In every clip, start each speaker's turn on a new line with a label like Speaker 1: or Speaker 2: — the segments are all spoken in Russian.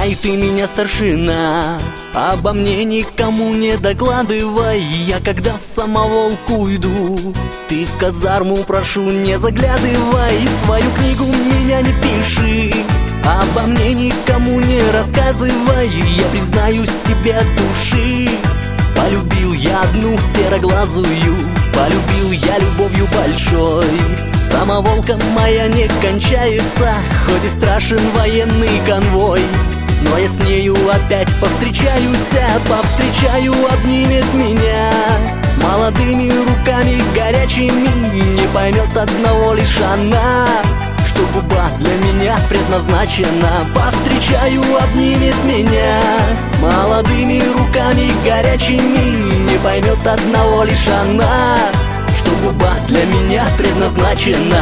Speaker 1: ругай ты меня, старшина, обо мне никому не докладывай. Я когда в самоволку иду, ты в казарму, прошу, не заглядывай. В свою книгу меня не пиши, обо мне никому не рассказывай. Я признаюсь тебе от души, полюбил я одну сероглазую, полюбил я любовью большой. Самоволка моя не кончается, хоть и страшен военный конвой. Но я с нею опять повстречаюсь, повстречаю, обнимет меня молодыми руками горячими. Не поймет одного лишь она, что губа для меня предназначена. Повстречаю, обнимет меня молодыми руками горячими. Не поймет одного лишь она, что губа для меня предназначена.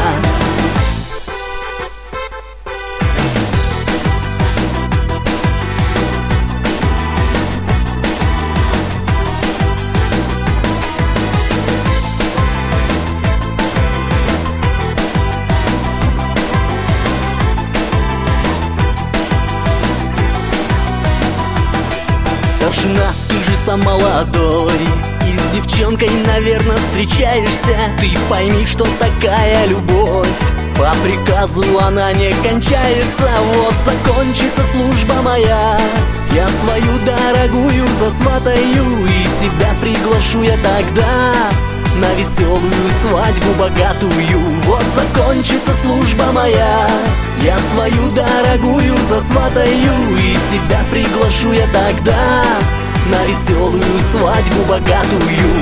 Speaker 1: Старшина, ты же сам молодой, и с девчонкой, наверное, встречаешься. Ты пойми, что такая любовь по приказу она не кончается. Вот закончится служба моя, я свою дорогую засватаю, и тебя приглашу я тогда на веселую свадьбу богатую. Вот закончится служба моя, я свою дорогую засватаю, и тебя приглашу я тогда на веселую свадьбу богатую.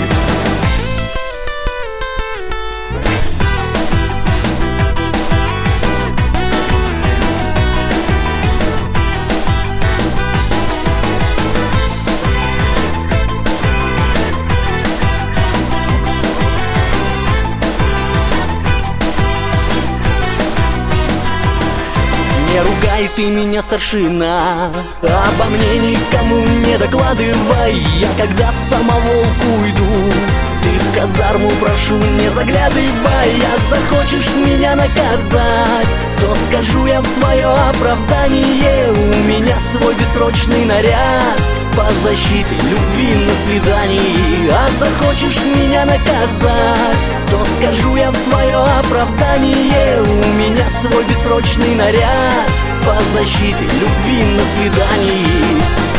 Speaker 1: Не ругай ты меня, старшина, обо мне никому не докладывай. Я когда в самоволку иду, ты в казарму, прошу, не заглядывай. А захочешь меня наказать, то скажу я в свое оправдание: у меня свой бессрочный наряд по защите любви на свидании. А захочешь меня наказать, то скажу я в свое оправдание: у меня свой бессрочный наряд по защите любви на свидании.